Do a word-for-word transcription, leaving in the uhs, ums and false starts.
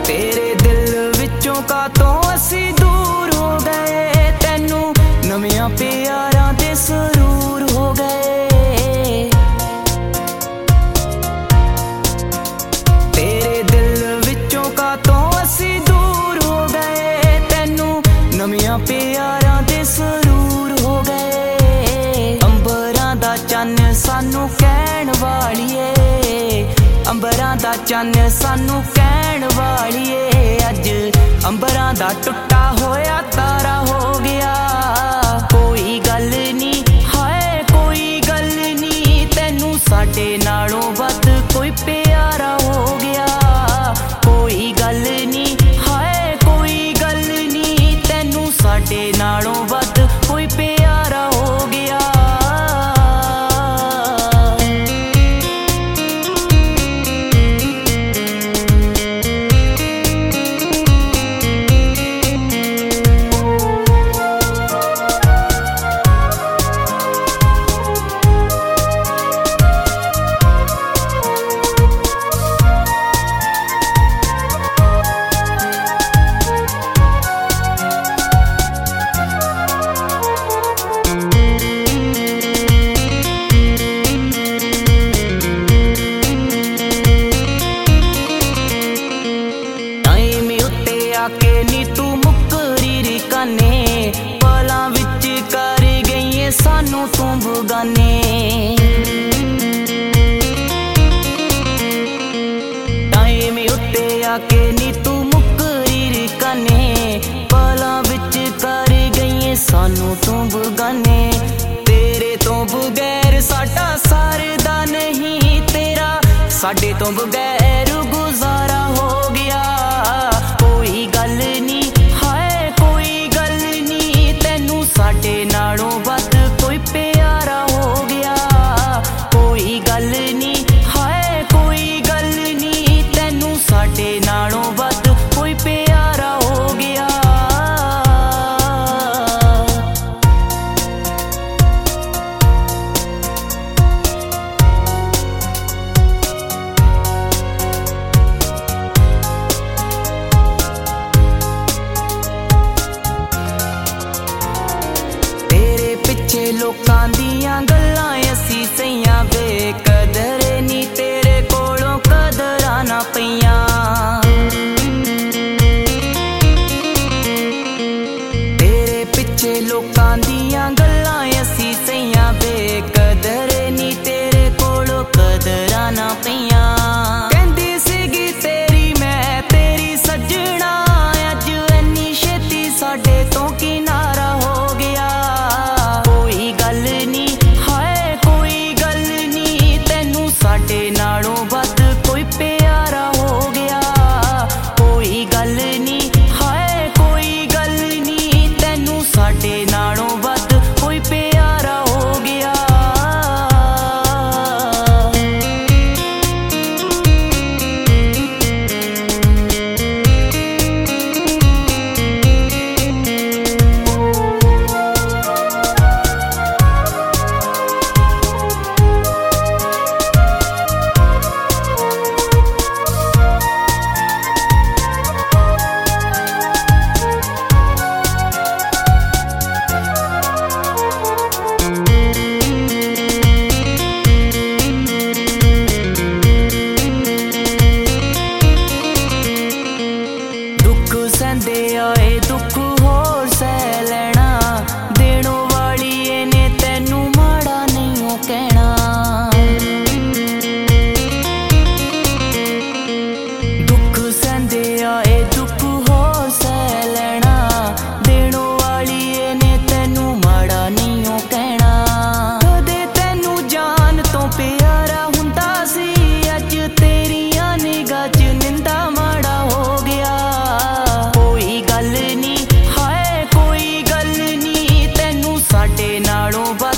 तेरे दिल विचों कातों असी दूर हो गए, तैनू नवियां प्यारां दे सरूर हो गए। तेरे दिल विचों कातों असी दूर हो गए, तैनू नवियां प्यारां दे सरूर हो गए। अंबरां दा चन्न सानू कहण वालिए, अंबरां दा चन्न सानू कहण वालिए, अज अंबरां दा टुटा होया तारा हो गया। कोई गल नी हाय कोई गल नी, तैनू साडे नालों वध कोई प्यारा हो गया। कोई गल नी हाय कोई गल नी, तैनू साडे नालों वध कोई प्यारा हो गया। के नी तू मुकरी री काने, पलां विच कर गई सानू तू बगाने। टाइम उत्ते आके नी तू मुकरी री काने, पलां विच कर गई सानू तू बगाने। तेरे तो बगैर साडा सरदा नहीं, तेरा साडे तो बगैर गुजारा हो गया। कोई गल नी हाय कोई गल नी, तैनू साडे नालों वध कोई प्यारा हो गया। कोई गल नी हाय कोई गल नी, तैनू साडे नालों वध कोई प्यारा हो गया। लोकां दियां गल्लां असी सईयां, बेकदर नी तेरे कोलों कदरां ना पईयां। तेरे पिछे लोकां दियां गल्लां असी सईयां, बेकदर नी तेरे कोलों कदरां ना पईयां। कहंदी सीगी तेरी मैं तेरी सजना, अज इन्नी छेती साडे तो किनारा हो गया। कोई गल नी हाय कोई गल नी, तैनू साडे नालों वध कोई प्यारा हो गया। कोई गल नी हाय कोई गल नी, तैनू साडे नालों वध कोई प्यारा हो गया। सहंदे आए दुख होर सह लेना, देणों वाली ने तैनू माड़ा नहीं कहना। दुख सहंदे आए दुख होर सह लेना, देणों वाली ने तैनू माड़ा नहीं कहना। कदे तैनू जान तो प्यारा हुंदा सी, अज तेरियां निगाह च निंदा माड़ा हो गया। कोई गल नी हाय कोई गल नी, तैनू साडे नालों